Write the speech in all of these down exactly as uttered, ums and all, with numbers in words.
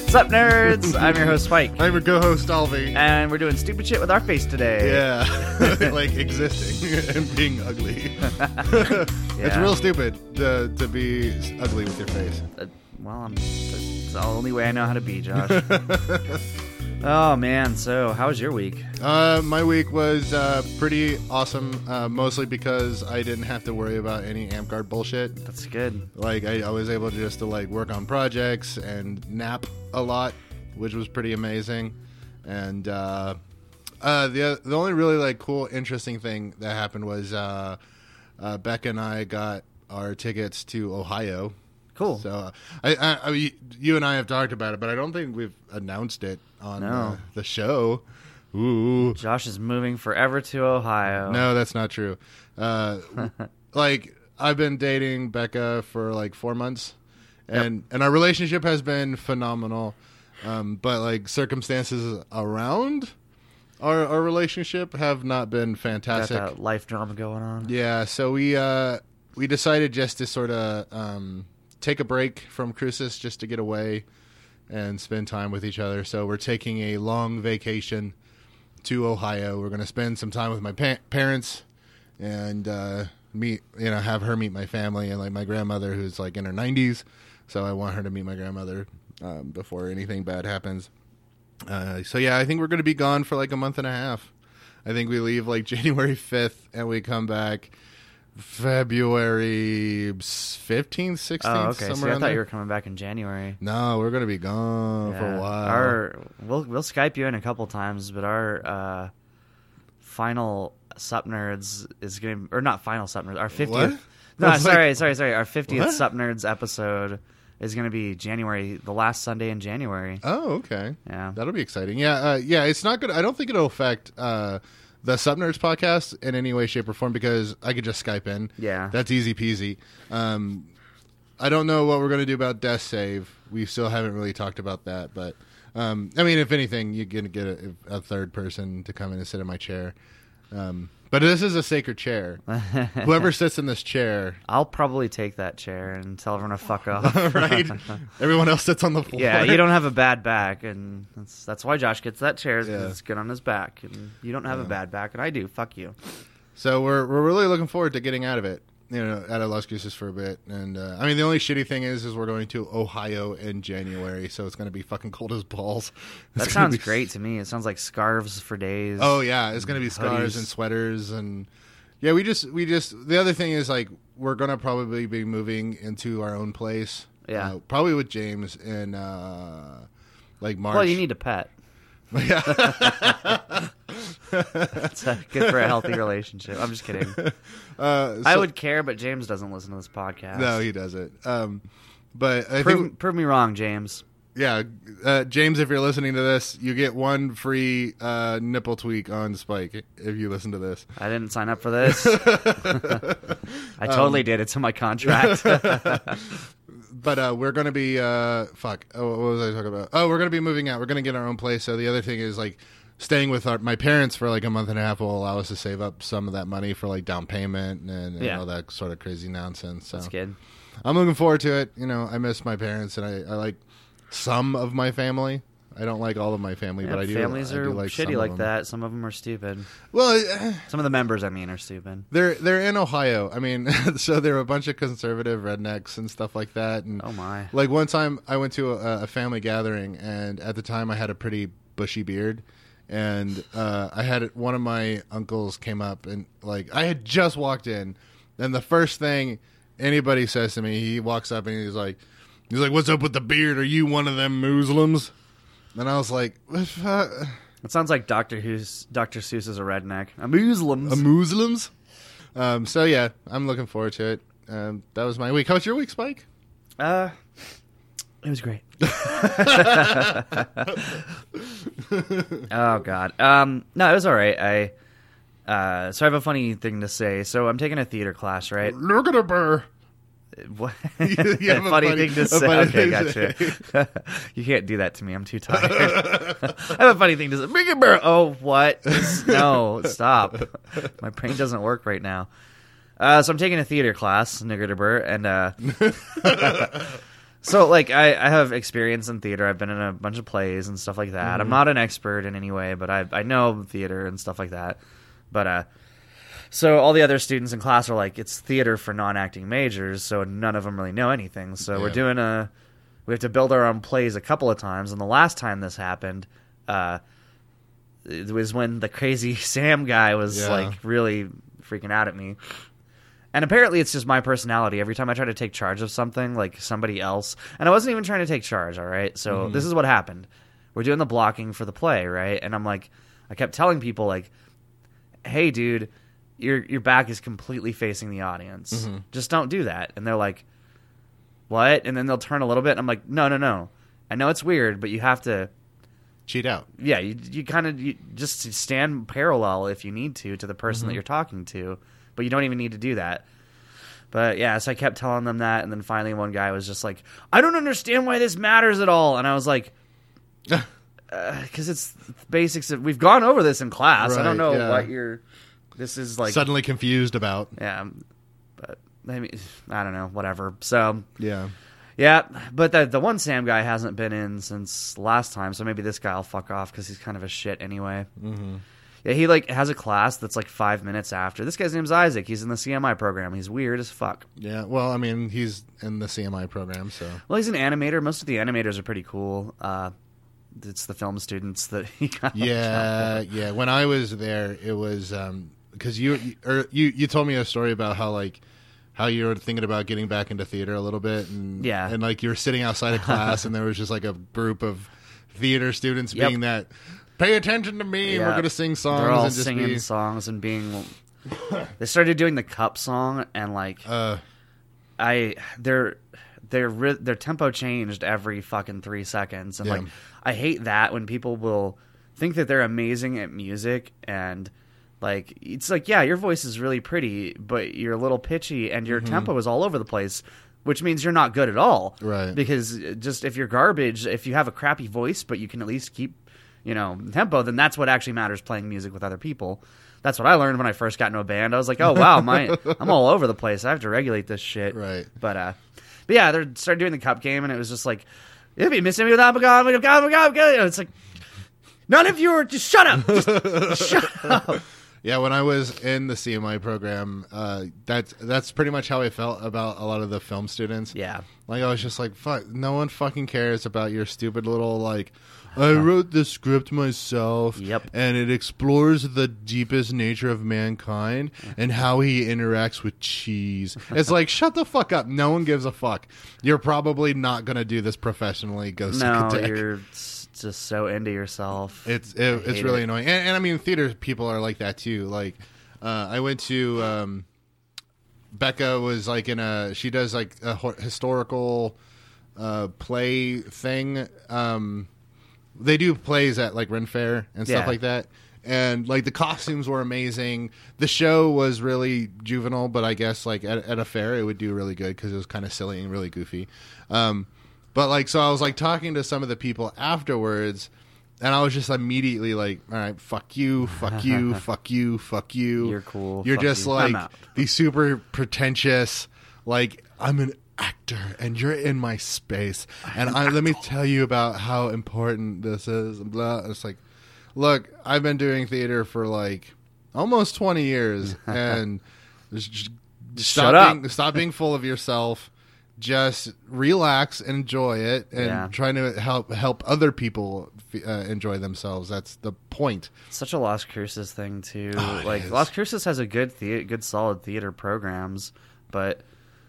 What's up, nerds? I'm your host, Spike. I'm your co-host, Alvy. And we're doing stupid shit with our face today. Yeah. Like existing and being ugly. Yeah. It's real stupid to, to be ugly with your face. Uh, well, I'm, that's the only way I know how to be, Josh. Oh, man. So, how was your week? Uh, my week was uh, pretty awesome, uh, mostly because I didn't have to worry about any AmpGuard bullshit. That's good. Like, I, I was able to just to, like, work on projects and nap a lot, which was pretty amazing. And uh, uh, the the only really, like, cool, interesting thing that happened was uh, uh, Becca and I got our tickets to Ohio. Cool. So, uh, I, I, I mean, you and I have talked about it, but I don't think we've announced it on No. uh, the show. Ooh. Josh is moving forever to Ohio. No, that's not true. Uh, like, I've been dating Becca for like four months, and, yep. and our relationship has been phenomenal. Um, but like circumstances around our our relationship have not been fantastic. Got that life drama going on. Yeah, so we uh, we decided just to sort of um, take a break from cruises just to get away and spend time with each other. So we're taking a long vacation to Ohio. We're going to spend some time with my pa- parents and uh, meet, you know, have her meet my family and like my grandmother who's like in her nineties. So I want her to meet my grandmother um, before anything bad happens. Uh, so yeah, I think we're going to be gone for like a month and a half. I think we leave like January fifth and we come back February fifteenth, sixteenth. Oh, okay. Somewhere So I thought there. you were coming back in January. No, we're going to be gone Yeah. for a while. Our we'll we'll Skype you in a couple times, but our uh, final Sup Nerds is going to, or not final Sup Nerds, our fiftieth. What? No, I was sorry, like, sorry, sorry. Our fiftieth what? Sup Nerds episode is going to be January, the last Sunday in January. Oh, okay. Yeah. That'll be exciting. Yeah, uh, yeah. It's not good. I don't think it'll affect uh, the Sup Nerds podcast in any way, shape, or form because I could just Skype in. Yeah. That's easy peasy. Um, I don't know what we're going to do about Death Save. We still haven't really talked about that, but um, I mean, if anything, you're going to get a, a third person to come in and sit in my chair. Um, but this is a sacred chair. Whoever sits in this chair, I'll probably take that chair and tell everyone to fuck off. right? Everyone else sits on the floor. Yeah, you don't have a bad back, and that's that's why Josh gets that chair, because Yeah. it's good on his back, and you don't have Yeah. a bad back, and I do. Fuck you. So we're we're really looking forward to getting out of it, you know, out of Las Cruces for a bit. And uh, I mean, the only shitty thing is, is we're going to Ohio in January, so it's going to be fucking cold as balls. It's That gonna sounds be- great to me. It sounds like scarves for days. Oh yeah, it's going to be scarves Hoodies. and sweaters and yeah. We just we just the other thing is like we're going to probably be moving into our own place. Yeah. uh, probably with James in uh, like March. Well, you need a pet. Yeah. That's uh, good for a healthy relationship. I'm just kidding. Uh, I so- would care, but James doesn't listen to this podcast. No, he doesn't. Um, but I prove, think prove me wrong, James. yeah, uh, James, if you're listening to this, you get one free uh, nipple tweak on Spike if you listen to this. I didn't sign up for this. I totally Um, did. It's in my contract. But uh, we're gonna be uh, fuck. Oh, what was I talking about? Oh, we're gonna be moving out. We're gonna get our own place. So the other thing is like staying with our, my parents for like a month and a half will allow us to save up some of that money for like down payment and, and Yeah. all that sort of crazy nonsense. So That's good. I'm looking forward to it. You know, I miss my parents and I, I like some of my family. I don't like all of my family, Yeah, but I do. families I are do like some shitty of like them. that. Some of them are stupid. Well, eh, Some of the members, I mean, are stupid. they're they're in Ohio. I mean, so they're a bunch of conservative rednecks and stuff like that. And Oh, my. like one time, I went to a, a family gathering, and at the time, I had a pretty bushy beard, and uh, I had one of my uncles came up, and like I had just walked in, and the first thing anybody says to me, he walks up and he's like, he's like, "What's up with the beard? Are you one of them Muslims?" And I was like, "What the fuck? It sounds like Doctor Who's Doctor Seuss is a redneck. A Muslims. A Muslims?" Um, so yeah, I'm looking forward to it. Um, that was my week. How was your week, Spike? Uh, it was great. Oh God. Um, no, it was all right. I uh, so I have a funny thing to say. So I'm taking a theater class, right? Look at a burr. What? You have a funny, funny- thing to a say. funny Okay, thing to gotcha. You can't do that to me. I'm too tired. I have a funny thing to say. Bring it, burr. Oh, what? No, stop. My brain doesn't work right now. Uh, so I'm taking a theater class, nigger and uh, So, like, I, I have experience in theater. I've been in a bunch of plays and stuff like that. Mm-hmm. I'm not an expert in any way, but I I know theater and stuff like that. But, uh, so all the other students in class are like, it's theater for non-acting majors, so none of them really know anything. So Yeah. we're doing a, we have to build our own plays a couple of times. And the last time this happened, uh, it was when the crazy Sam guy was, Yeah. like, really freaking out at me. And apparently it's just my personality. Every time I try to take charge of something, like somebody else... And I wasn't even trying to take charge, all right? So Mm-hmm. this is what happened. We're doing the blocking for the play, right? And I'm like... I kept telling people, like, hey, dude, your your back is completely facing the audience. Mm-hmm. Just don't do that. And they're like, what? And then they'll turn a little bit, and I'm like, no, no, no. I know it's weird, but you have to... Cheat out. Yeah, you you kind of you just stand parallel if you need to to the person Mm-hmm. that you're talking to, but you don't even need to do that. But yeah, so I kept telling them that, and then finally one guy was just like, "I don't understand why this matters at all," and I was like, "Because uh, it's basics. Of, we've gone over this in class. I don't Right, know yeah. what you're. This is like Suddenly confused about. yeah, but I mean, I don't know, whatever. So." Yeah. Yeah, but the the one Sam guy hasn't been in since last time, so maybe this guy will fuck off because he's kind of a shit anyway. Mm-hmm. Yeah, he like has a class that's like five minutes after. This guy's name's Isaac. He's in the C M I program. He's weird as fuck. Yeah. Well, I mean, he's in the C M I program, so. Well, he's an animator. Most of the animators are pretty cool. Uh, it's the film students that he kind of Yeah, yeah. When I was there, it was um because you or you you told me a story about how like how you were thinking about getting back into theater a little bit, and Yeah. and like you were sitting outside of class, and there was just like a group of theater students Yep. being that, pay attention to me, Yeah. we're gonna sing songs They're all and just singing be, songs and being. They started doing the cup song and like uh, I their their ri- their tempo changed every fucking three seconds, and Yeah. like I hate that when people will think that they're amazing at music and like it's like yeah, your voice is really pretty, but you're a little pitchy and your tempo is all over the place, which means you're not good at all. Right. Because just if you're garbage, if you have a crappy voice, but you can at least keep you know tempo, then that's what actually matters. Playing music with other people. That's what I learned when I first got into a band. I was like, oh wow, my I'm all over the place. I have to regulate this shit. Right. But uh, but yeah, they started doing the cup game, and it was just like, if you miss me without my God, my God, my God, my God. It's like, none of you are just shut up, just shut up. Yeah, when I was in the C M I program, uh, that's that's pretty much how I felt about a lot of the film students. Yeah, Like, I was just like, fuck, no one fucking cares about your stupid little, like, I wrote the script myself. Yep. And it explores the deepest nature of mankind and how he interacts with cheese. It's like, shut the fuck up. No one gives a fuck. You're probably not going to do this professionally. Go suck no, a dick. you're s- just so into yourself. It's it, I it's hate really it. annoying, and, and I mean, theater people are like that too. Like, uh, I went to um, Becca was like in a she does like a ho- historical uh, play thing. Um, they do plays at like Ren Fair and stuff Yeah. like that, and like the costumes were amazing. The show was really juvenile, but I guess like at, at a fair it would do really good because it was kind of silly and really goofy. Um, But like, so I was like talking to some of the people afterwards, and I was just immediately like, "All right, fuck you, fuck you, fuck you, fuck you. You're cool. You're Fuck just you. I'm like out." these super pretentious. Like, I'm an actor, and you're in my space, and I, let me tell you about how important this is." And blah. It's like, look, I've been doing theater for like almost twenty years, and just, just stop Shut up. being, stop being full of yourself. Just relax, enjoy it, and Yeah. trying to help help other people uh, enjoy themselves. That's the point. Such a Las Cruces thing too. Oh, it like is. Las Cruces has a good the- good solid theater programs, but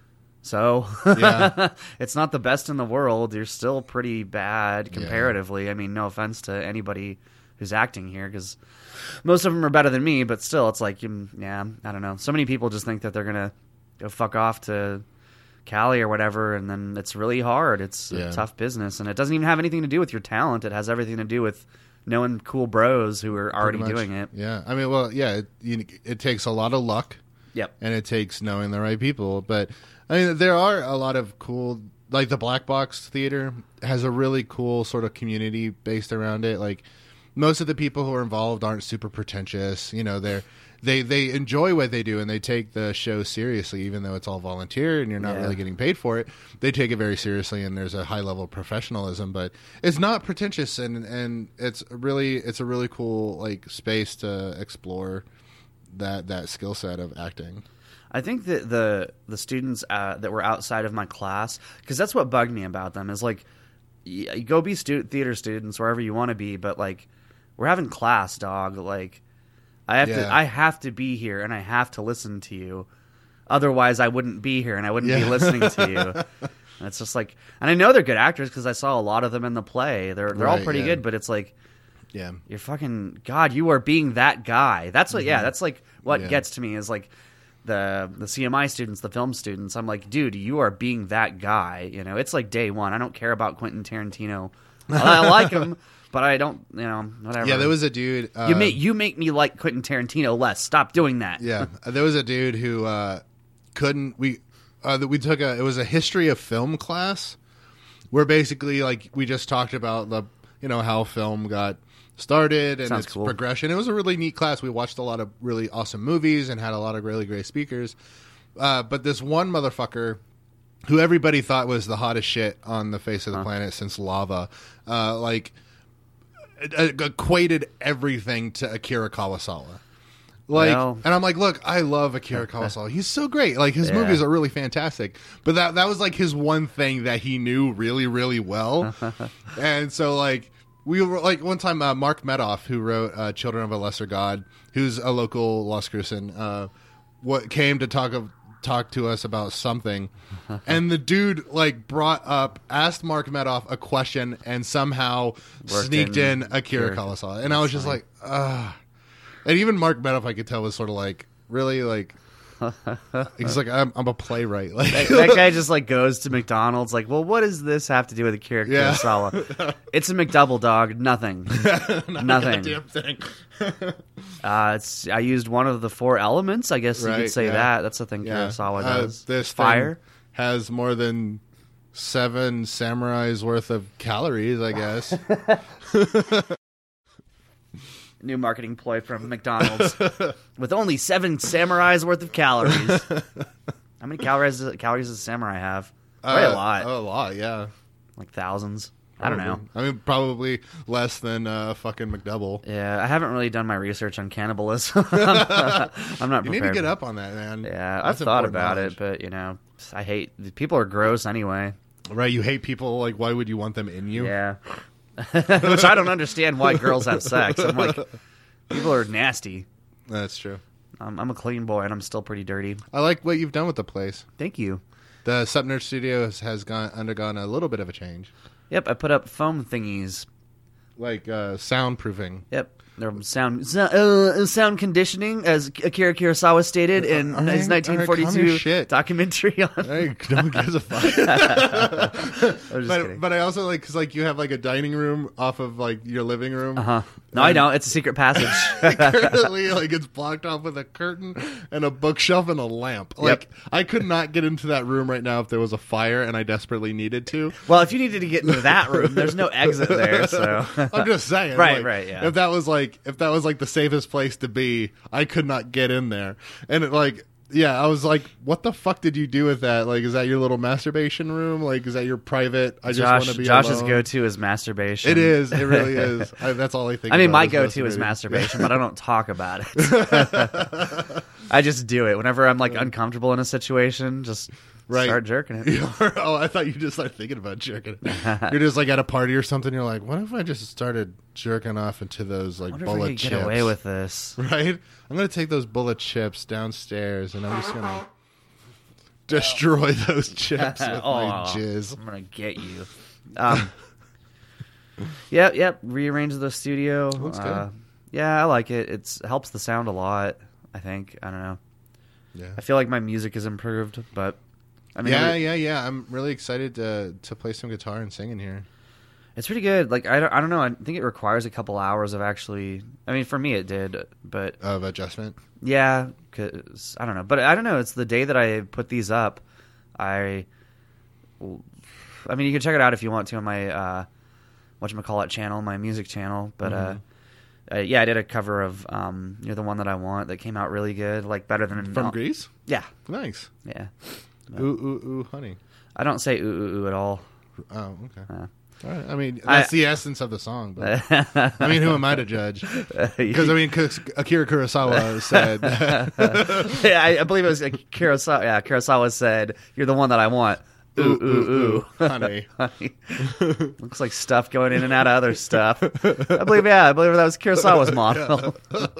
so Yeah. it's not the best in the world. You're still pretty bad comparatively. I mean, no offense to anybody who's acting here, because most of them are better than me. But still, it's like, mm, yeah, I don't know. So many people just think that they're gonna go fuck off to Cali or whatever, and then it's really hard. It's Yeah. a tough business, and it doesn't even have anything to do with your talent. It has everything to do with knowing cool bros who are already Pretty much. doing it. Yeah, I mean, well, yeah, it, you, it takes a lot of luck, Yep. and it takes knowing the right people. But I mean, there are a lot of cool, like the Black Box Theater has a really cool sort of community based around it. Like, most of the people who are involved aren't super pretentious. You know, they're they they enjoy what they do and they take the show seriously, even though it's all volunteer and you're not Yeah. really getting paid for it. They take it very seriously, and there's a high level of professionalism, but it's not pretentious, and and it's really it's a really cool like space to explore that that skill set of acting. I think that the the students uh, that were outside of my class, because that's what bugged me about them, is like, y- you go be stu- theater students wherever you want to be, but like, we're having class, dog. Like, I have Yeah. to I have to be here and I have to listen to you. Otherwise, I wouldn't be here and I wouldn't Yeah. be listening to you. And it's just like, and I know they're good actors because I saw a lot of them in the play. They're they're all Right, pretty yeah. good, but it's like, Yeah. you're fucking God. You are being that guy. That's what. Yeah, that's like what Yeah. gets to me is like the the C M I students, the film students. I'm like, dude, you are being that guy. You know, it's like day one. I don't care about Quentin Tarantino. I like him, but I don't. You know, whatever. Yeah, there was a dude. Uh, you make you make me like Quentin Tarantino less. Stop doing that. Yeah, there was a dude who uh, couldn't. We uh, that we took a. It was a history of film class, where basically like we just talked about the you know how film got started and Sounds its cool. progression. It was a really neat class. We watched a lot of really awesome movies and had a lot of really great speakers. Uh, but this one motherfucker, who everybody thought was the hottest shit on the face of the Huh. planet since lava, uh, like e- equated everything to Akira Kurosawa. Like, Well- and I'm like, look, I love Akira Kurosawa. He's so great. Like, his Yeah. movies are really fantastic. But that that was like his one thing that he knew really, really well. And so, like, we were like one time, uh, Mark Medoff, who wrote uh, Children of a Lesser God, who's a local Las Crucean, uh, what came to talk of talk to us about something, and the dude like brought up, asked Mark Medoff a question, and somehow Worked sneaked in in Akira Akira. Kurosawa, and I was just like, ah. And even Mark Medoff, I could tell, was sort of like, really, like, he's like, I'm, I'm a playwright. Like, That, that guy just like goes to McDonald's. Like, well, what does this have to do with Akira Yeah. Kurosawa? It's a McDouble, dog. Nothing. not Nothing. a damn thing. Uh, it's I used one of the four elements. I guess you Right, could say yeah. that. That's the thing Yeah. Kurosawa Uh, does. this Fire. thing has more than seven samurais worth of calories, I guess. New marketing ploy from McDonald's with only seven samurais worth of calories. How many calories calories does a samurai have? Probably Uh, a lot, A lot, yeah. like thousands. I don't know. Probably. I mean, probably less than uh, fucking McDouble. Yeah, I haven't really done my research on cannibalism. I'm not, I'm not You need prepared. to get up on that, man. Yeah, That's I've thought important about knowledge. it, but you know, I hate people are gross anyway. Right, you hate people. Like, why would you want them in you? Yeah, which I don't understand why girls have sex. I'm like, people are nasty. That's true. I'm, I'm a clean boy, and I'm still pretty dirty. I like what you've done with the place. Thank you. The Sup Nerd Studios has gone undergone a little bit of a change, Yep, I put up foam thingies. like uh, soundproofing. Yep. They're sound so- uh, sound conditioning, as Akira Kurosawa stated in All right, his all right, calm your nineteen forty-two shit. documentary on. Hey, no one gives a fuck. I'm just kidding. but, but I also like because like you have like a dining room off of like your living room. Uh huh. No, I don't. It's a secret passage. Currently, like it's blocked off with a curtain and a bookshelf and a lamp. Like I could not get into that room right now if there was a fire and I desperately needed to. Well, if you needed to get into that room, there's no exit there. So I'm just saying, Right, like, right, yeah. If that was like if that was like the safest place to be, I could not get in there, and it like. Yeah, I was like, "What the fuck did you do with that? Like, is that your little masturbation room? Like, is that your private? I just want Josh, to be Josh's alone?" go-to is masturbation. It is. It really is. I, that's all I think. I mean, about my is go-to is masturbating. masturbation, but I don't talk about it. I just do it whenever I'm like uncomfortable in a situation. Just Right. start jerking it. oh, I thought you just started thinking about jerking it. You're just like at a party or something. You're like, what if I just started jerking off into those like I wonder if I bullet could chips? get away with this. Right? I'm gonna take those bullet chips downstairs, and I'm just gonna destroy those chips with my Oh, jizz. I'm gonna get you. Um, yep, yep. Rearrange the studio. Looks good. Uh, yeah, I like it. It's helps the sound a lot. I think. I don't know. Yeah. I feel like my music is improved, but I mean, yeah, it- yeah, yeah. I'm really excited to to play some guitar and sing in here. it's pretty good. Like I don't, I don't know. I think it requires a couple hours of actually. I mean, for me it did, but Of adjustment. yeah, cause I don't know. But I don't know. It's the day that I put these up. I, I mean, you can check it out if you want to on my uh, whatchamacallit channel, my music channel. But uh, uh, yeah, I did a cover of um, "You're the One That I Want" that came out really good, like better than From no, Grease? Yeah, Nice. yeah. Ooh, ooh, ooh, honey. I don't say ooh ooh ooh at all. Oh, okay. Uh, All right. I mean, that's I- the essence of the song. But I mean, who am I to judge? Because I mean, 'cause Akira Kurosawa said, yeah, I, I believe it was uh, Kurosawa. Yeah, Kurosawa said, "You're the one that I want." Ooh ooh ooh, honey. honey. Looks like stuff going in and out of other stuff. I believe, yeah, I believe that was Kurosawa's model.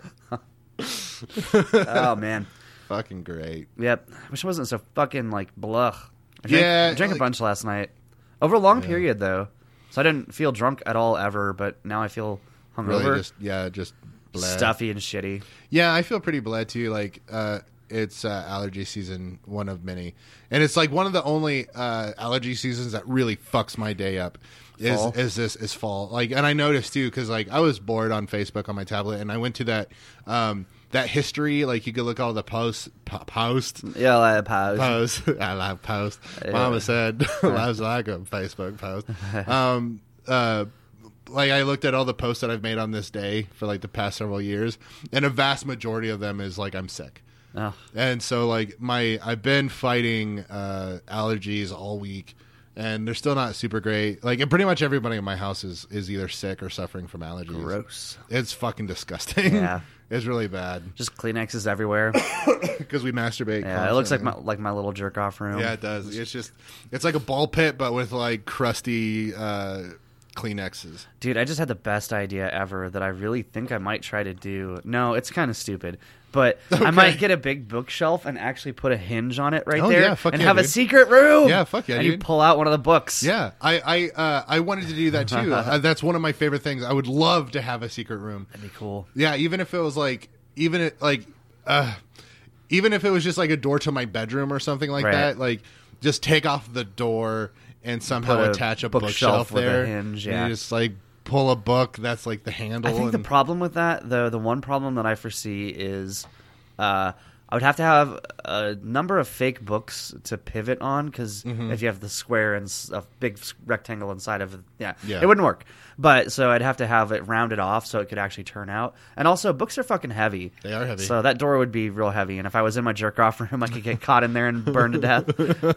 Oh man, Fucking great. yep. I wish it wasn't so fucking like blah. I drank, Yeah, I drank like- a bunch last night over a long period though, so I didn't feel drunk at all ever. But now I feel hungover, Really, just yeah, just bleh. stuffy and shitty. Yeah, I feel pretty bled too. Like, uh, it's uh, allergy season, one of many, and it's like one of the only uh, allergy seasons that really fucks my day up. Is Fall? is this is fall? Like, and I noticed too because like I was bored on Facebook on my tablet, and I went to that um, that history. Like, you could look at all the posts, po- post, Yeah, like pause. post. I love post. Yeah. Mama said loves like a Facebook post. Um, uh, like I looked at all the posts that I've made on this day for like the past several years, and a vast majority of them is like I'm sick. Oh, And so like my I've been fighting uh, allergies all week, and they're still not super great. Like, and pretty much everybody in my house is is either sick or suffering from allergies. gross. It's fucking disgusting. Yeah. It's really bad Just Kleenexes everywhere. because we masturbate. Yeah, it looks like constantly. my like my little jerk off room. Yeah, it does. It's just it's like a ball pit, but with like crusty uh, Kleenexes. Dude, I just had the best idea ever that I really think I might try to do. No, it's kind of stupid, but I Okay. might get a big bookshelf and actually put a hinge on it right Oh, there yeah, fuck and yeah, have a dude. secret room. Yeah, fuck yeah, and you dude. pull out one of the books. Yeah, I I uh, I wanted to do that too. uh, that's one of my favorite things. I would love to have a secret room. That'd be cool. Yeah, even if it was like even it like uh, even if it was just like a door to my bedroom or something like Right. that. Like, just take off the door and somehow Put a attach a bookshelf bookshelf, with a there. hinge, And yeah. you just like pull a book that's like the handle. I think the and- problem with that, though, the one problem that I foresee is uh, I would have to have a number of fake books to pivot on because Mm-hmm. if you have the square and s- a big s- rectangle inside of it, yeah, Yeah. it wouldn't work. But so I'd have to have it rounded off so it could actually turn out. And also, books are fucking heavy. They are heavy. So that door would be real heavy. And if I was in my jerk off room, I could get caught in there and burned to death.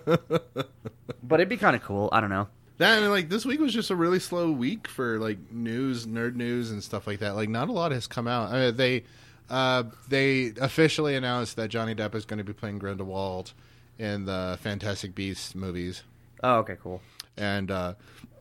But it'd be kind of cool. I don't know. That, and like this week was just a really slow week for like news, nerd news, and stuff like that. Like, not a lot has come out. I mean, they uh, they officially announced that Johnny Depp is going to be playing Grindelwald in the Fantastic Beasts movies, Oh, okay, cool. and uh,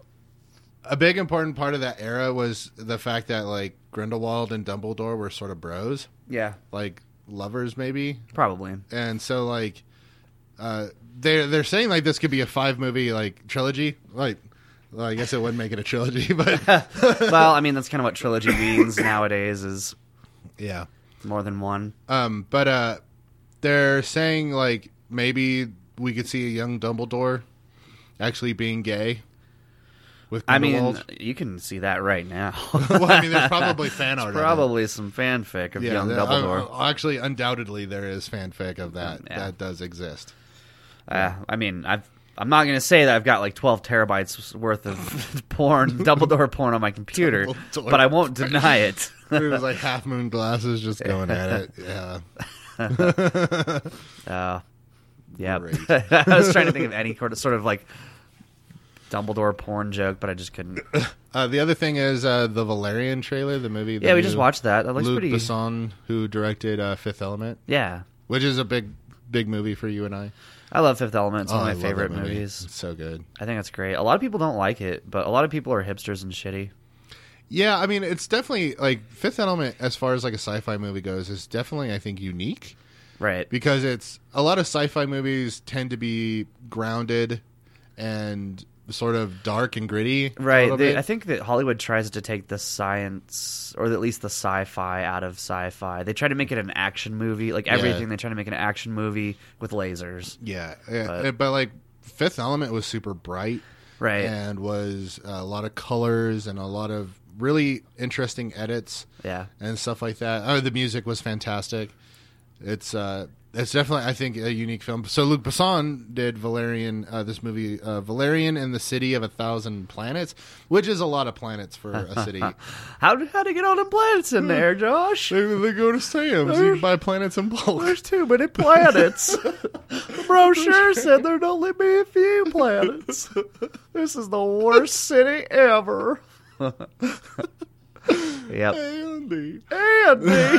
a big important part of that era was the fact that like Grindelwald and Dumbledore were sort of bros, Yeah, like lovers maybe, probably. and so like uh, they're they're saying like this could be a five movie like trilogy. Like, well, I guess it wouldn't make it a trilogy, but Well, I mean, that's kind of what trilogy means nowadays is yeah. more than one. Um, but uh, they're saying like maybe we could see a young Dumbledore actually being gay. With I mean, Grindelwald. you can see that right now. well, I mean, there's probably fan art. of it. Probably some fanfic of Yeah, young there- Dumbledore. uh, actually, undoubtedly, there is fanfic of that. Yeah. That does exist. Uh, I mean, I've, I'm not going to say that I've got like twelve terabytes worth of porn, Dumbledore porn on my computer, Dumbledore. but I won't deny it. It was like half moon glasses just going at it. Yeah. Uh, yeah. Great. I was trying to think of any sort of, sort of like Dumbledore porn joke, but I just couldn't. Uh, the other thing is uh, the Valerian trailer, the movie. the Yeah, we new just watched that. That looks Luc pretty. Besson, who directed uh, Fifth Element, Yeah. which is a big, big movie for you and I. I love Fifth Element. It's Oh, one I of my love that favorite movie. movies. It's so good. I think that's great. A lot of people don't like it, but a lot of people are hipsters and shitty. Yeah, I mean, it's definitely like Fifth Element, as far as like a sci-fi movie goes, is definitely, I think, unique Right. because it's a lot of sci-fi movies tend to be grounded and sort of dark and gritty. a Right. little They, bit. I think that Hollywood tries to take the science, or at least the sci-fi, out of sci-fi. They try to make it an action movie. Like everything, they try to make an action movie with lasers. Yeah, yeah, But- but, like Fifth Element was super bright, Right. and was a lot of colors and a lot of really interesting edits Yeah. and stuff like that. Oh, the music was fantastic. It's uh, It's definitely, I think, a unique film. So Luc Besson did Valerian, uh, this movie, uh, Valerian and the City of a Thousand Planets, which is a lot of planets for a city. How did how to get all the planets in there, Josh? They, they go to Sam's. You can buy planets in bulk. There's too many planets. The brochure said there'd only be a few planets. This is the worst city ever. Yep. Andy. Andy.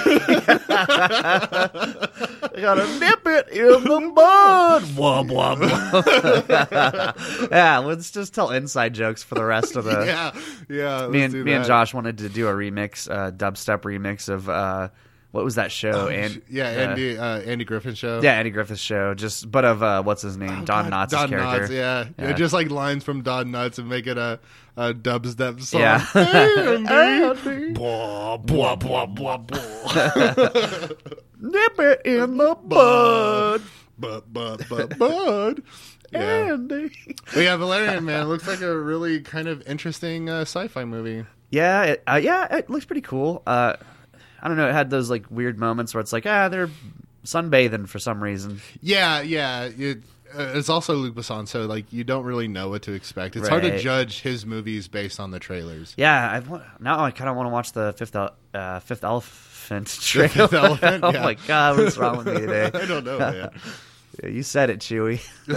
Gotta nip it in the bud. Blah, blah, blah. Yeah, let's just tell inside jokes for the rest of the... Yeah, yeah. Me and, do me that. and Josh wanted to do a remix, uh, dubstep remix of... Uh, what was that show? Oh, and yeah, uh, Andy uh, Andy Griffin show. Yeah, Andy Griffith's show. Just but of uh, what's his name? Oh, Don God, Knotts' Don character. Knotts, yeah. Yeah. yeah, just like lines from Don Knotts and make it a, a dubstep song. Yeah. Andy. Blah, blah, blah, blah, blah. Nip it in the bud, But, but, but, bud. Yeah. Andy. But yeah, Valerian, man, looks like a really kind of interesting uh, sci-fi movie. Yeah, it, uh, yeah, it looks pretty cool. Uh, I don't know. It had those like weird moments where it's like, ah, they're sunbathing for some reason. Yeah, yeah. It, uh, it's also Luc Besson, so like you don't really know what to expect. It's hard to Right. judge his movies based on the trailers. Yeah, I want, now I kind of want to watch the Fifth El- uh, Fifth Elephant trailer. Fifth Elephant? Oh Yeah. my god, what's wrong with me today? I don't know, man. Yeah, you said it, Chewy.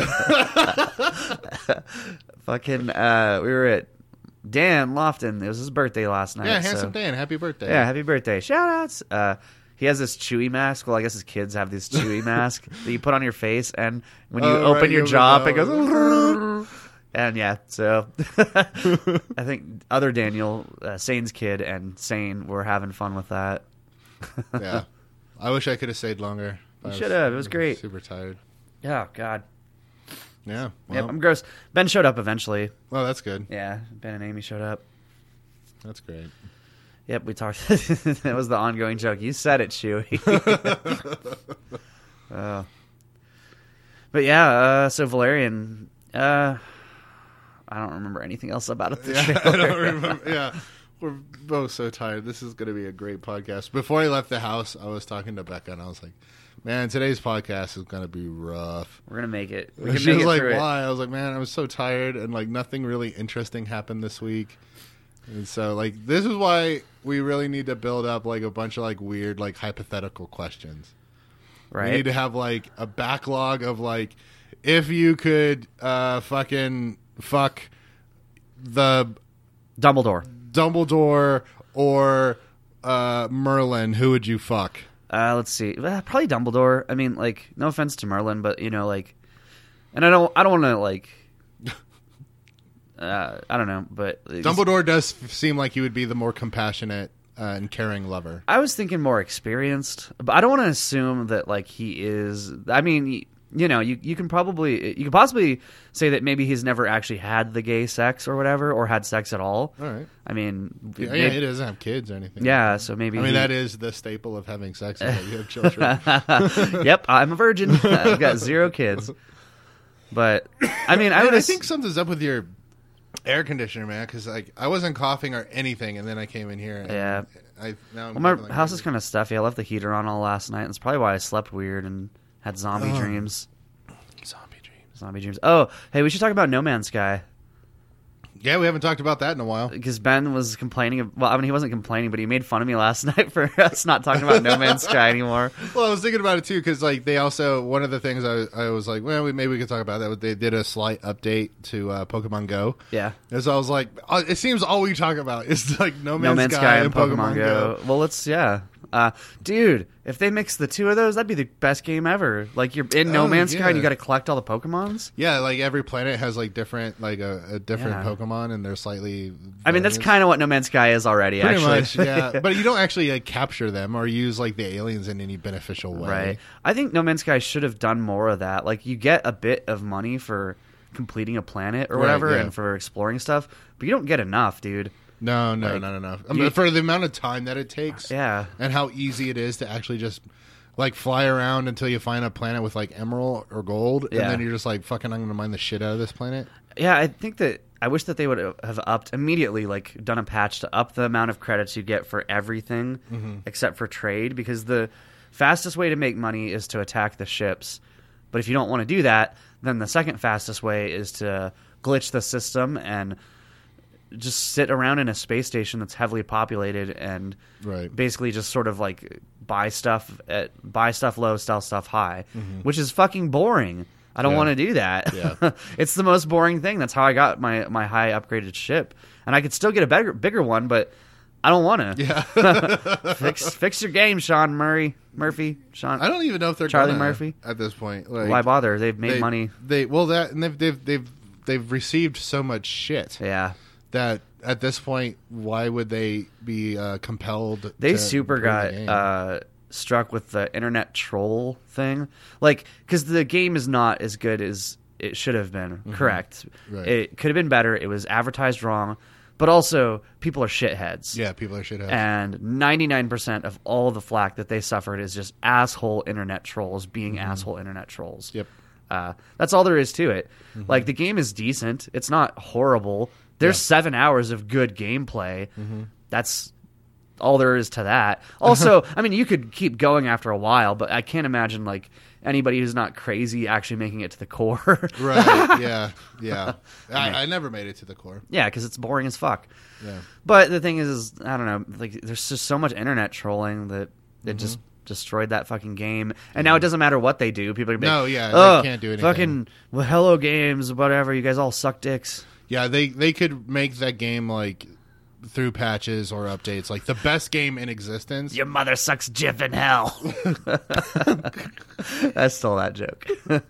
Fucking, uh, we were at Dan Lofton. It was his birthday last night. Yeah, Handsome so. Dan, happy birthday. Yeah, happy birthday. Shout outs. Uh, he has this Chewy mask. Well, I guess his kids have this Chewy mask that you put on your face, and when you Oh, open right, your you jaw, open it it goes. And yeah, so I think other Daniel, uh, Sane's kid, and Sane were having fun with that. Yeah. I wish I could have stayed longer. You I should have. It was great. Super tired. Oh, God. Yeah. Well, Yep, I'm gross. Ben showed up eventually. well, that's good. Yeah, Ben and Amy showed up. That's great. Yep, we talked. That was the ongoing joke. You said it, Chewy. uh, but yeah, uh, so Valerian, uh, I don't remember anything else about it. The Yeah, I trailer. don't remember. Yeah. We're both so tired. This is going to be a great podcast. Before I left the house, I was talking to Becca, and I was like, man, today's podcast is going to be rough. We're gonna make it. We can She make was it like, through it. why? I was like, man, I was so tired, and like nothing really interesting happened this week. And so, like, this is why we really need to build up like a bunch of like weird, like hypothetical questions. Right? We need to have like a backlog of like, if you could uh, fucking fuck the Dumbledore. Dumbledore or uh, Merlin, who would you fuck? Uh, let's see. Uh, probably Dumbledore. I mean, like, no offense to Merlin, but you know, like, and I don't, I don't want to like, uh, I don't know, but Dumbledore does f- seem like he would be the more compassionate uh, and caring lover. I was thinking more experienced, but I don't want to assume that like he is. I mean, y- you know, you you can probably you could possibly say that maybe he's never actually had the gay sex or whatever, or had sex at all. All right. I mean, Yeah, maybe- yeah, he doesn't have kids or anything. yeah, so maybe I mean, he- that is the staple of having sex is that you have children. Yep, I'm a virgin. I've got zero kids. But I mean, I Man, would I ass- think something's up with your air conditioner, man, because like I wasn't coughing or anything, and then I came in here. And Yeah. I now I'm Well, my coughing like house is crazy. kind of stuffy. I left the heater on all last night. That's probably why I slept weird and had zombie Oh. dreams. zombie dreams. Zombie dreams. Oh, hey, we should talk about No Man's Sky. Yeah, we haven't talked about that in a while. Because Ben was complaining. Of, well, I mean, he wasn't complaining, but he made fun of me last night for us not talking about No Man's Sky anymore. Well, I was thinking about it too because like they also one of the things I, I was like, well, we, maybe we could talk about that. was They did a slight update to uh, Pokemon Go, Yeah. and so I was like, uh, it seems all we talk about is like No Man's, No Man's Sky, Sky and and Pokemon, Pokemon Go. Go. Well, let's, yeah. Uh, dude, if they mix the two of those, that'd be the best game ever. Like, you're in No Oh, Man's Sky and yeah. you got to collect all the Pokemons. Yeah, like every planet has like different like a, a different Yeah. Pokemon, and they're slightly. I mean, that's variants. kind of what No Man's Sky is already, Pretty actually. much, yeah. But you don't actually like capture them or use like the aliens in any beneficial way. Right. I think No Man's Sky should have done more of that. Like, you get a bit of money for completing a planet or Right, whatever yeah. and for exploring stuff, but you don't get enough, dude. No, no, Like, no, no, no. I mean, you- for the amount of time that it takes, Yeah. and how easy it is to actually just like fly around until you find a planet with like emerald or gold, Yeah. and then you're just like, fucking, I'm gonna mine the shit out of this planet. Yeah, I think that I wish that they would have upped immediately, like done a patch to up the amount of credits you get for everything Mm-hmm. except for trade, because the fastest way to make money is to attack the ships. But if you don't want to do that, then the second fastest way is to glitch the system and just sit around in a space station that's heavily populated and right. basically just sort of like buy stuff at buy stuff low, sell stuff high, mm-hmm. which is fucking boring. I don't yeah. want to do that. Yeah. It's the most boring thing. That's how I got my, my high upgraded ship. And I could still get a better, bigger one, but I don't want to. Yeah. fix fix your game, Sean Murray. Murphy, Sean. I don't even know if they're Charlie gonna, Murphy at this point. Like, why bother? They've made they, money. They well that and they've they've they've they've received so much shit. Yeah. That at this point, why would they be uh, compelled? They to super got the uh, struck with the internet troll thing, like because the game is not as good as it should have been. Mm-hmm. Correct. Right. It could have been better. It was advertised wrong, but also people are shitheads. Yeah, people are shitheads. And ninety-nine percent of all the flack that they suffered is just asshole internet trolls being mm-hmm. asshole internet trolls. Yep. Uh, that's all there is to it. Mm-hmm. Like the game is decent. It's not horrible. There's yeah. seven hours of good gameplay. Mm-hmm. That's all there is to that. Also, I mean, you could keep going after a while, but I can't imagine like anybody who's not crazy actually making it to the core. Right. Yeah. Yeah. I, I never made it to the core. Yeah, because it's boring as fuck. Yeah. But the thing is, is, I don't know. Like, there's just so much internet trolling that it mm-hmm. just destroyed that fucking game. And now it doesn't matter what they do. People are like, no, yeah, oh, they can't do anything. Fucking well, Hello Games, whatever. You guys all suck dicks. Yeah, they they could make that game like through patches or updates like the best game in existence. Your mother sucks Jif in hell. I stole that joke.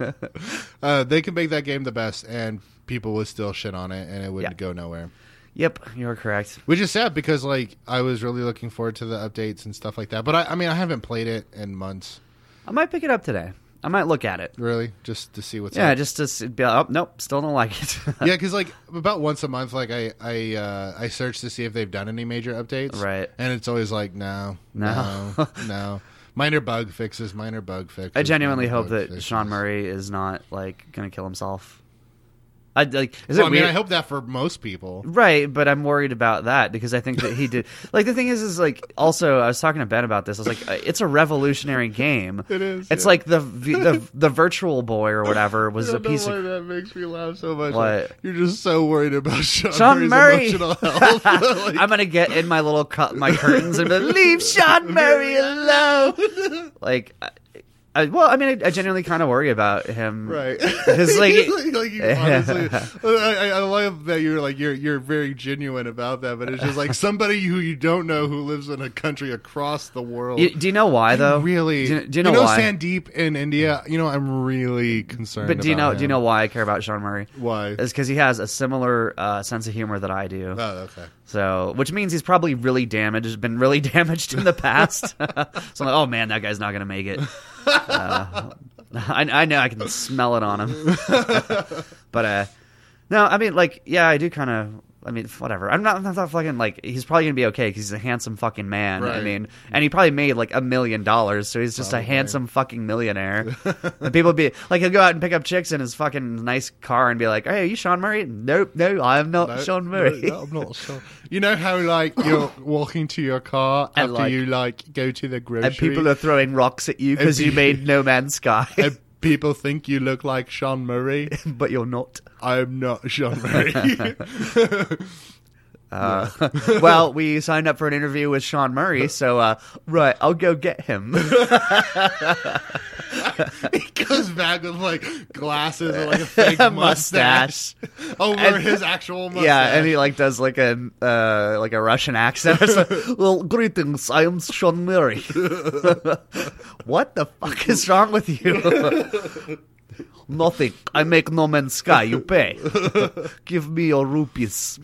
uh, they could make that game the best, and people would still shit on it, and it wouldn't yeah. go nowhere. Yep, you're correct. Which is sad because like I was really looking forward to the updates and stuff like that. But I, I mean, I haven't played it in months. I might pick it up today. I might look at it. Really? Just to see what's yeah, up? just to be like, oh, nope, still don't like it. Yeah, because like about once a month, like I I uh, I search to see if they've done any major updates. Right. And it's always like, no, no, no, no. Minor bug fixes, minor bug fixes. I genuinely hope that fixes. Sean Murray is not like going to kill himself. I like. Is well, it I mean, weird? I hope that for most people, right? But I'm worried about that because I think that he did. Like the thing is, is like also I was talking to Ben about this. I was like, it's a revolutionary game. It is. It's yeah. like the the the Virtual Boy or whatever was I don't a piece know why of. That makes me laugh so much. What? Like, you're just so worried about Sean, Sean Murray's Murray. emotional health. Like, I'm gonna get in my little cu- my curtains and be like, leave Sean Murray alone. Like. I, I, well, I mean, I, I genuinely kind of worry about him, right? It's like, like, like you, honestly, I, I love that you're like you're you're very genuine about that, but it's just like somebody who you don't know who lives in a country across the world. You, do you know why though? Really? Do you, do you know, you know why? Sandeep in India? You know, I'm really concerned. But do you about know? him. Do you know why I care about Sean Murray? Why? It's because he has a similar uh, sense of humor that I do. Oh, okay. So, which means he's probably really damaged, been really damaged in the past. So I'm like, oh man, that guy's not gonna make it. Uh, I, I know I can smell it on him. But uh, no, I mean, like, yeah, I do kind of. I mean, whatever. I'm not, I'm not fucking like. He's probably gonna be okay because he's a handsome fucking man. Right. I mean, and he probably made like a million dollars, so he's just Probably. a handsome fucking millionaire. And people be like, he'll go out and pick up chicks in his fucking nice car and be like, "Hey, are you Sean Murray?" Nope, no, I am not No, Sean Murray. No, no, I'm not Sean. You know how like you're walking to your car And, after like- you like go to the grocery, And people are throwing rocks at you because And you pe- made No Man's Sky, and people think you look like Sean Murray. but you're not. I'm not Sean Murray. Uh, well, we signed up for an interview with Sean Murray, so uh, right, I'll go get him. He goes back with like glasses and like a fake Mustache. mustache, over And- his actual mustache. Yeah, and he like does like a uh, like a Russian accent. It's like, well, greetings, I am Sean Murray. What the fuck is wrong with you? Nothing. I make No Man's Sky. You pay. Give me your rupees.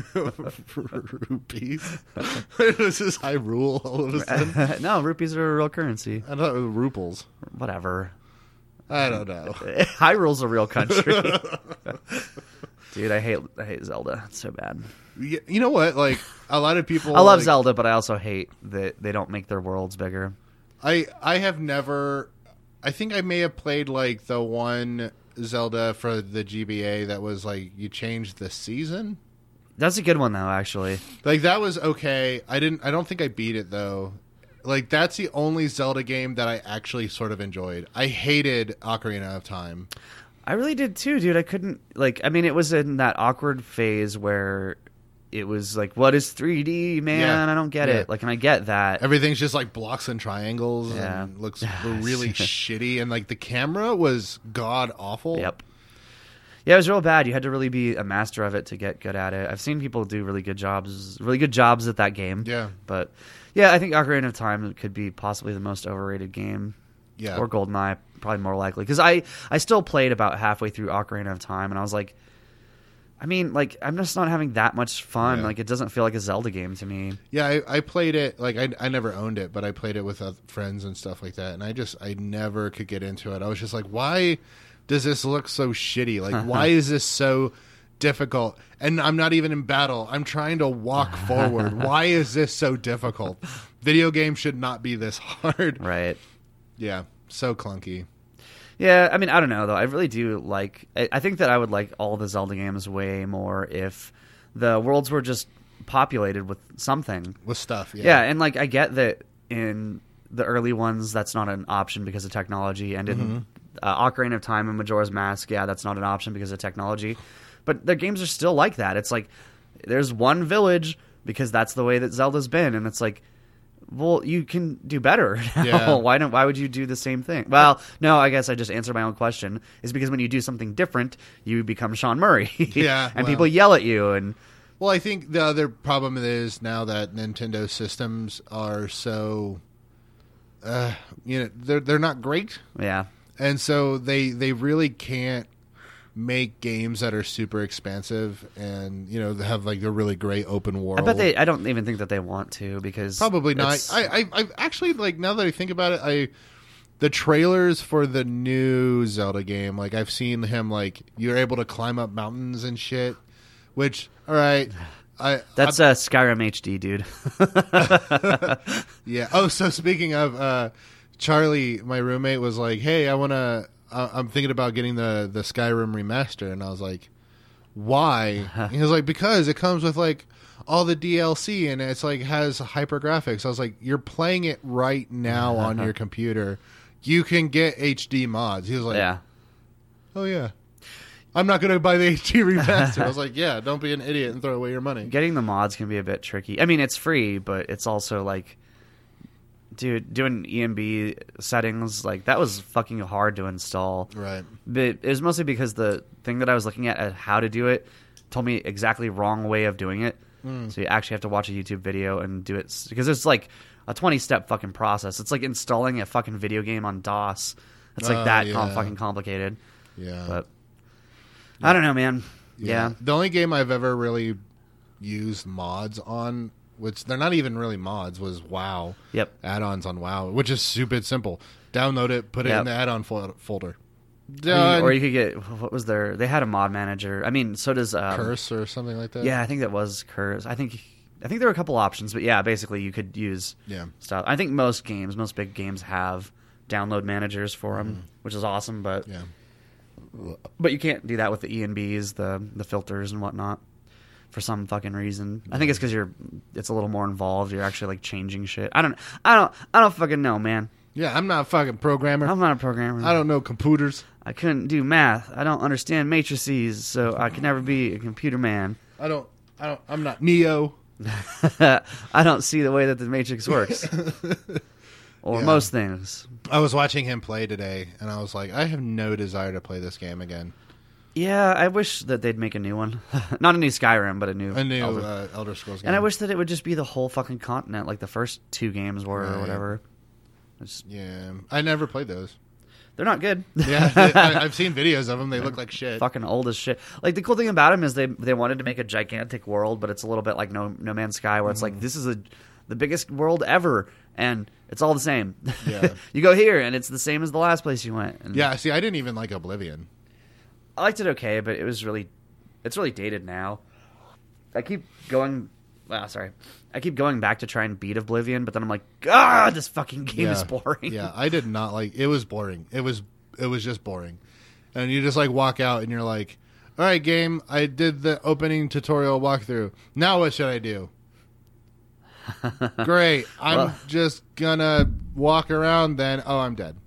Rupees. This is high rule all of a sudden. No, rupees are a real currency. I thought it was ruples. Whatever. I don't know. Hyrule's a real country. Dude, I hate I hate Zelda. It's so bad. You you know what? Like a lot of people. I love like, Zelda, but I also hate that they don't make their worlds bigger. I I have never. I think I may have played like the one Zelda for the G B A that was like you changed the season. That's a good one though, actually. Like that was okay. I didn't. I don't think I beat it though. Like, that's the only Zelda game that I actually sort of enjoyed. I hated Ocarina of Time. I really did too, dude. I couldn't, like, I mean, it was in that awkward phase where it was like, what is three D, man? Yeah. I don't get Yeah. it. Like, and I get that. Everything's just like blocks and triangles Yeah. and looks really shitty. And like the camera was god awful. Yep. Yeah, it was real bad. You had to really be a master of it to get good at it. I've seen people do really good jobs, really good jobs at that game. Yeah. But yeah, I think Ocarina of Time could be possibly the most overrated game. Yeah. Or GoldenEye, probably more likely. Because I, I still played about halfway through Ocarina of Time, and I was like, I mean, like, I'm just not having that much fun. Yeah. Like, it doesn't feel like a Zelda game to me. Yeah, I, I played it. Like, I, I never owned it, but I played it with uh, friends and stuff like that. And I just, I never could get into it. I was just like, why does this look so shitty? Like, why is this so difficult? And I'm not even in battle. I'm trying to walk forward. Why is this so difficult? Video games should not be this hard. Right. Yeah, so clunky. Yeah, I mean, I don't know, though. I really do like... I, I think that I would like all the Zelda games way more if the worlds were just populated with something. With stuff, yeah. Yeah, and, like, I get that in the early ones, that's not an option because of technology. And in Mm-hmm. uh, Ocarina of Time and Majora's Mask, yeah, that's not an option because of technology. But their games are still like that. It's like, there's one village because that's the way that Zelda's been. And it's like... Well, you can do better now. Yeah. Why don't? Why would you do the same thing? Well, no, I guess I just answered my own question. Is because when you do something different, you become Sean Murray. Yeah, and well. people yell at you. And Well, I think the other problem is now that Nintendo systems are so, uh, you know, they're they're not great, yeah, and so they they really can't make games that are super expansive and you know have like a really great open world. I bet they. I don't even think that they want to because Probably not. it's- I, I I actually like now that I think about it, I the trailers for the new Zelda game, like I've seen him like you're able to climb up mountains and shit. Which all right, I that's uh, Skyrim H D, dude. yeah. Oh, so speaking of uh, Charlie, my roommate was like, "Hey, I want to. Uh, I'm thinking about getting the the Skyrim remaster," and I was like, "Why?" He was like, "Because it comes with like." all the D L C and it's like has hyper graphics. I was like, you're playing it right now on your computer. You can get H D mods. He was like, yeah. oh yeah. I'm not going to buy the H D remaster. I was like, yeah, don't be an idiot and throw away your money. Getting the mods can be a bit tricky. I mean, it's free, but it's also like, dude, doing E M B settings, like that was fucking hard to install. Right. But it was mostly because the thing that I was looking at, at how to do it told me exactly wrong way of doing it. Mm. So you actually have to watch a YouTube video and do it because it's like a twenty step fucking process. It's like installing a fucking video game on DOS. It's like uh, that yeah. com- fucking complicated. Yeah. But I don't know, man. Yeah. yeah. The only game I've ever really used mods on, which they're not even really mods, was WoW. Yep. Add-ons on WoW, which is stupid simple. Download it, put it Yep. in the add-on fol- folder. Done. Or you could get, what was there? They had a mod manager. I mean, so does um, Curse or something like that. Yeah, I think that was Curse. I think I think there were a couple options, but yeah, basically you could use yeah. stuff. I think most games, most big games have download managers for them, mm. which is awesome. But yeah, but you can't do that with the E N Bs, the the filters and whatnot, for some fucking reason. I think it's because you're it's a little more involved. You're actually like changing shit. I don't I don't I don't fucking know, man. Yeah, I'm not a fucking programmer. I'm not a programmer. I don't know computers. I couldn't do math. I don't understand matrices, so I could never be a computer man. I don't. I don't. I'm not Neo. I don't see the way that the Matrix works, or yeah. most things. I was watching him play today, and I was like, I have no desire to play this game again. Yeah, I wish that they'd make a new one. Not a new Skyrim, but a new a new Elder, uh, Elder Scrolls game. And I wish that it would just be the whole fucking continent, like the first two games were, right. or whatever. It's, yeah, I never played those. They're not good. Yeah, they, I, I've seen videos of them. They look like shit. Fucking old as shit. Like the cool thing about them is they they wanted to make a gigantic world, but it's a little bit like No No Man's Sky, where it's mm. like this is a the biggest world ever, and it's all the same. Yeah, you go here, and it's the same as the last place you went. And yeah, see, I didn't even like Oblivion. I liked it okay, but it was really, it's really dated now. I keep going. Wow, sorry. I keep going back to try and beat Oblivion, but then I'm like, God, this fucking game yeah. is boring. Yeah, I did not like. It was boring. It was. It was just boring, and you just like walk out and you're like, all right, game. I did the opening tutorial walkthrough. Now what should I do? Great. I'm Well- just gonna walk around then. Oh, I'm dead.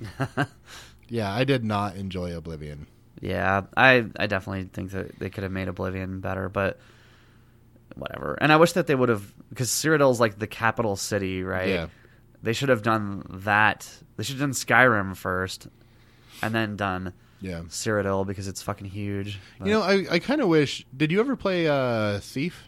Yeah, I did not enjoy Oblivion. Yeah, I I definitely think that they could have made Oblivion better, but whatever. And I wish that they would have, because Cyrodiil's like the capital city, right? Yeah. They should have done that. They should have done Skyrim first, and then done Yeah. Cyrodiil because it's fucking huge. But- You know, I, I kind of wish. Did you ever play uh, Thief?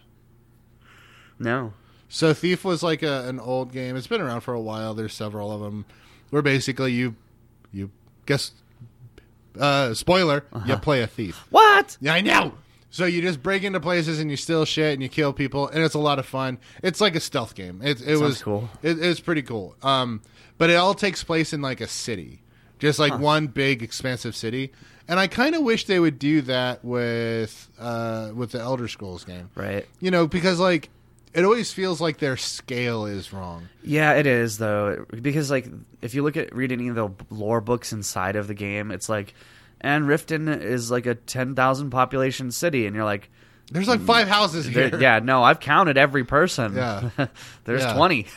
no. So Thief was like a, an old game. It's been around for a while. There's several of them where basically you, you guess, uh, spoiler, you play a thief. What? Yeah, I know. So you just break into places and you steal shit and you kill people, and it's a lot of fun. It's like a stealth game. It, it Sounds was cool. It, it's pretty cool. Um, but it all takes place in like a city, just like one big expansive city. And I kind of wish they would do that with uh, with the Elder Scrolls game, Right. you know, because like it always feels like their scale is wrong. Yeah, it is though, because like if you look at read any of the lore books inside of the game, it's like, and Riften is like a ten thousand population city, and you're like, There's like five houses here. there- yeah, no, I've counted every person. Yeah. There's Yeah. twenty.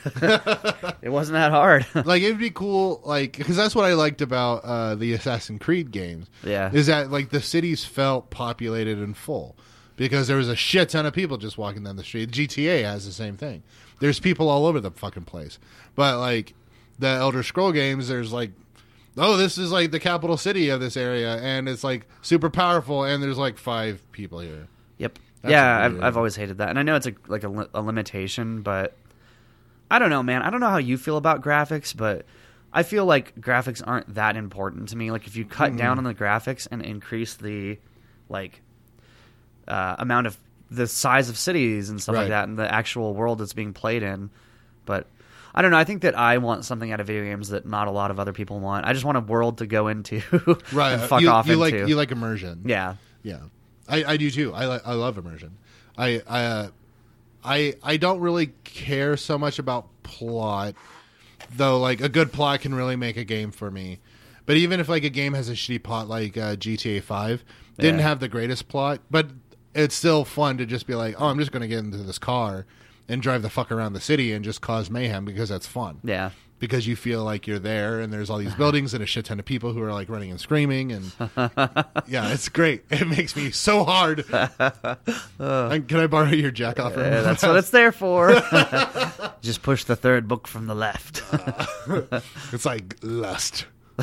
It wasn't that hard. Like it'd be cool, like because that's what I liked about uh, the Assassin's Creed games. Yeah. is that like the cities felt populated and full because there was a shit ton of people just walking down the street. G T A has the same thing. There's people all over the fucking place. But like the Elder Scroll games, there's like, oh, this is like the capital city of this area, and it's like super powerful, and there's like five people here. Yep. That's yeah, weird. I've, I've always hated that, and I know it's a, like a, li- a limitation, but I don't know, man. I don't know how you feel about graphics, but I feel like graphics aren't that important to me. Like if you cut down on the graphics and increase the like uh, amount of the size of cities and stuff Right. like that, and the actual world that's being played in, but. I don't know. I think that I want something out of video games that not a lot of other people want. I just want a world to go into Right, and fuck you, off you into. like you like immersion. yeah. Yeah, I, I do too. I li- I love immersion. I I, uh, I I don't really care so much about plot, though. Like a good plot can really make a game for me. But even if like a game has a shitty plot, like uh, G T A Five didn't Yeah. have the greatest plot, but it's still fun to just be like, oh, I'm just going to get into this car and drive the fuck around the city and just cause mayhem because that's fun. Yeah. Because you feel like you're there and there's all these buildings and a shit ton of people who are like running and screaming and yeah, it's great. It makes me so hard. And can I borrow your jack off? Yeah, that's what it's there for. Just push the third book from the left. It's like lust.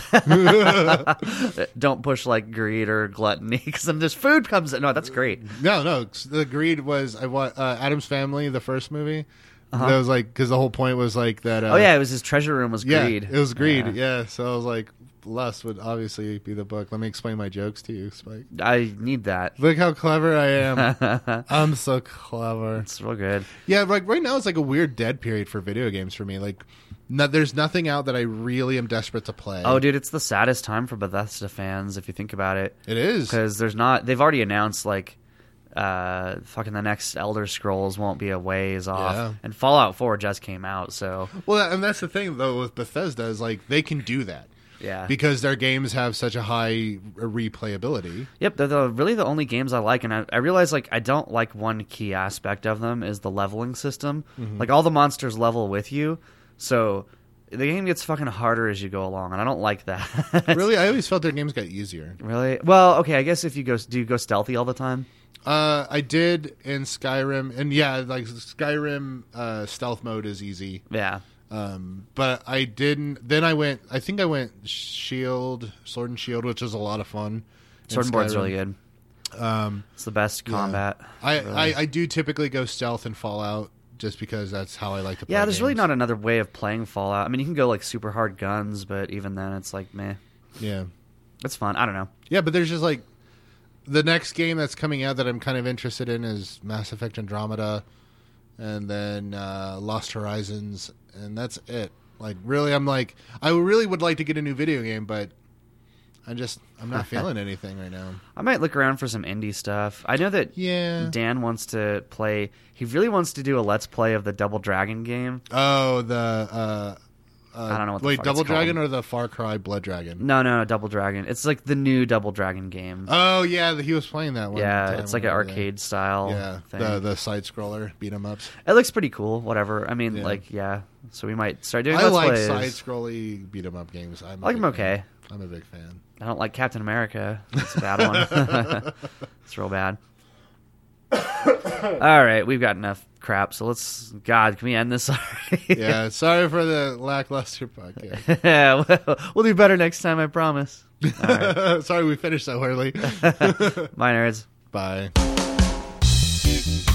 Don't push like greed or gluttony, because then this food comes in. No, that's great. No, no. The greed was I want uh, Adam's Family, the first movie. That was like because the whole point was like that. Uh, Oh yeah, it was his treasure room was yeah, greed. it was greed. Yeah. Yeah. So I was like, lust would obviously be the book. Let me explain my jokes to you, Spike. I need that. Look how clever I am. I'm so clever. It's real good. Yeah, like right now it's like a weird dead period for video games for me. Like, no, there's nothing out that I really am desperate to play. Oh, dude, it's the saddest time for Bethesda fans if you think about it, it is. because there's not. They've already announced like, uh, fucking the next Elder Scrolls won't be a ways off, Yeah. and Fallout four just came out, so Well, and that's the thing though with Bethesda is like they can do that yeah. because their games have such a high replayability. Yep, they're the, really the only games I like, and I, I realize like I don't like one key aspect of them is the leveling system. Mm-hmm. Like all the monsters level with you, so the game gets fucking harder as you go along, and I don't like that. Really, I always felt their games got easier. Really? Well, okay, I guess if you go, do you go stealthy all the time? Uh, I did in Skyrim, and yeah, like Skyrim uh, stealth mode is easy. Yeah. Um, but I didn't. Then I went. I think I went Shield, Sword and Shield, which was a lot of fun. in Sword and Board's Skyrim. really good. Um, It's the best yeah. combat. I, really. I, I do typically go stealth and Fallout just because that's how I like to play. Yeah, there's really games. not another way of playing Fallout. I mean, you can go like super hard guns, but even then, it's like meh. Yeah, It's fun. I don't know. yeah, but there's just like the next game that's coming out that I'm kind of interested in is Mass Effect Andromeda, and then uh, Lost Horizons, and that's it. Like, really, I'm like, I really would like to get a new video game, but I'm just, I'm not feeling anything right now. I might look around for some indie stuff. I know that Yeah. Dan wants to play. He really wants to do a let's play of the Double Dragon game. Oh, the uh, Uh, I don't know what the wait, fuck Double it's called. Dragon or the Far Cry Blood Dragon? No, no, no, Double Dragon. It's like the new Double Dragon game. Oh yeah, the, he was playing that one. yeah, time it's like an over there. arcade style. Yeah, thing. the the side scroller beat 'em ups. It looks pretty cool. Whatever. I mean, Yeah. like, yeah. So we might start doing. I let's like plays. side scrolly beat 'em up games. I'm a I like big them fan. okay. I'm a big fan. I don't like Captain America. It's a bad one. It's real bad. All right, we've got enough crap. So let's. God, can we end this already? Yeah, sorry for the lackluster podcast. Yeah, we'll, we'll do better next time. I promise. All right. Sorry we finished so early. Bye, nerds. Bye.